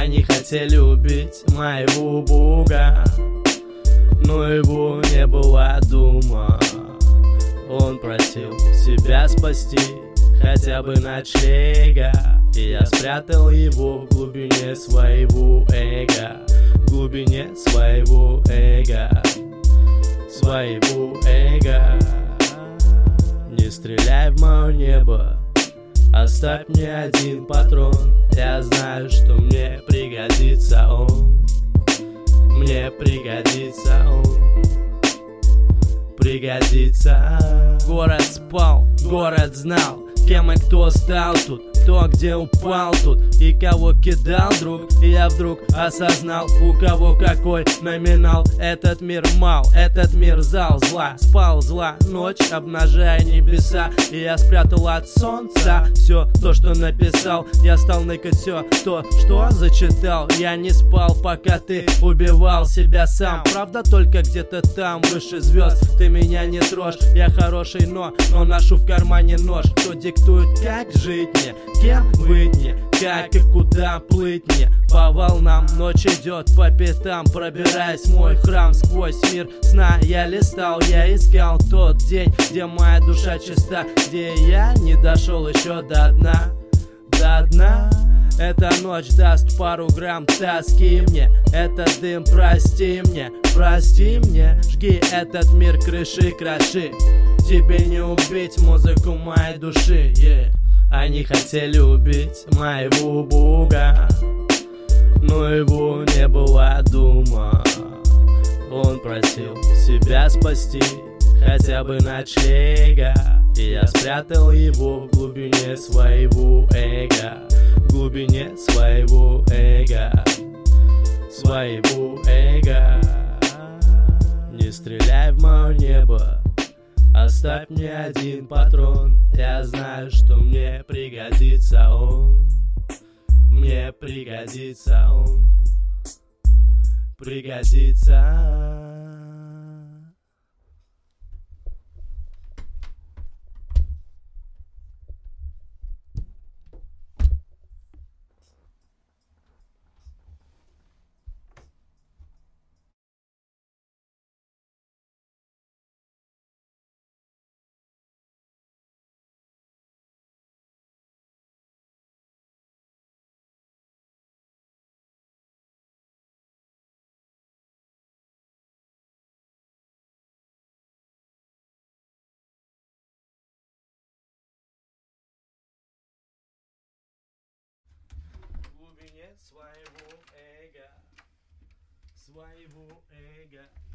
Они хотели убить моего Бога, но его не было дома. Он просил себя спасти хотя бы ночлега, и я спрятал его в глубине своего эго, в глубине своего эго, своего эго. Не стреляй в мое небо, оставь мне один патрон. Я знаю, что мне пригодится он, мне пригодится он, пригодится. Город спал, город знал, кем и кто стал тут, кто где упал тут и кого кидал друг. И я вдруг осознал, у кого какой номинал. Этот мир мал, этот мир зал зла. Спал зла ночь, обнажая небеса, и я спрятал от солнца все то, что написал. Я стал ныкать все то, что зачитал. Я не спал, пока ты убивал себя сам. Правда, только где-то там, выше звезд. Ты меня не трожь, я хороший, но ношу в кармане нож. Кто диктует, как жить мне, кем быть мне, как и куда плыть мне. По волнам ночь идет по пятам, пробираясь в мой храм сквозь мир сна. Я листал, я искал тот день, где моя душа чиста, где я не дошел еще до дна, до дна. Эта ночь даст пару грамм тоски мне, этот дым прости мне, прости мне. Жги этот мир, крыши, кроши, тебе не убить музыку моей души, yeah. Они хотели убить моего Бога, но его не было дома. Он просил себя спасти хотя бы ночлега, и я спрятал его в глубине своего эго, в глубине своего эго, своего эго. Не стреляй в мое небо, оставь мне один патрон. Я знаю, что мне пригодится он, мне пригодится он, пригодится. В глубине своего эго, своего эго.